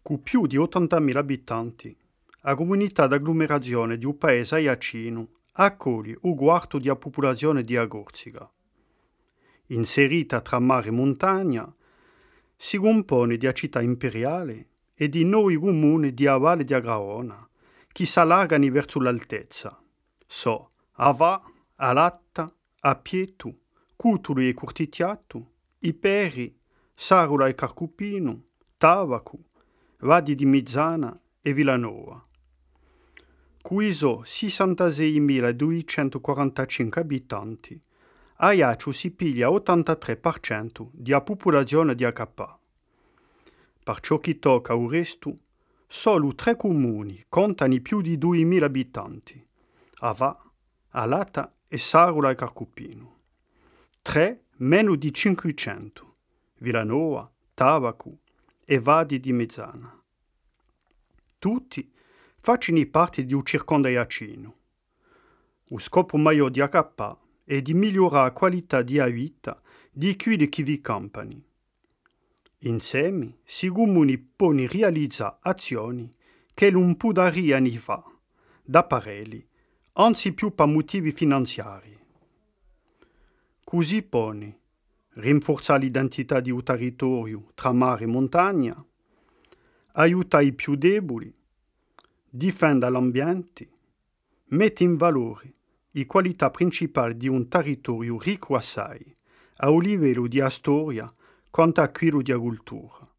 con più di 80.000 abitanti. La comunità d'agglomerazione di un paese aiacino accoglie un quarto della popolazione di Corsica. Inserita tra mare e montagna, si compone di città imperiale e di 9 comuni di Valle di Agraona, che si allargano verso l'altezza. Ava, Alatta, Apietu, Cutulu e Curtitiatu, Iperi, Sarula e Carcupino, Tavacu, Vadi di Mizzana e Villanova. Quiso 66.245 abitanti, Ajaccio si piglia 83% della popolazione di HP. Per ciò che tocca al resto, solo 3 comuni contano più di 2.000 abitanti, Ava, Alata e Sarula e Carcupino. 3 meno di 500, Villanova, Tavacu e Vadi di Mezzana. Tutti facciano parte di un circondaiacino. Lo scopo maggiore di HP è di migliorare la qualità di vita di quelli che vi campano. Insieme, si comuni possono realizzare azioni che non potrebbero fare da parelli, anzi più per motivi finanziari. Così pone rinforzare l'identità di un territorio tra mare e montagna, aiutare i più deboli, difendere l'ambiente, mette in valore le qualità principali di un territorio ricco assai, a livello di storia quanto a quello di cultura.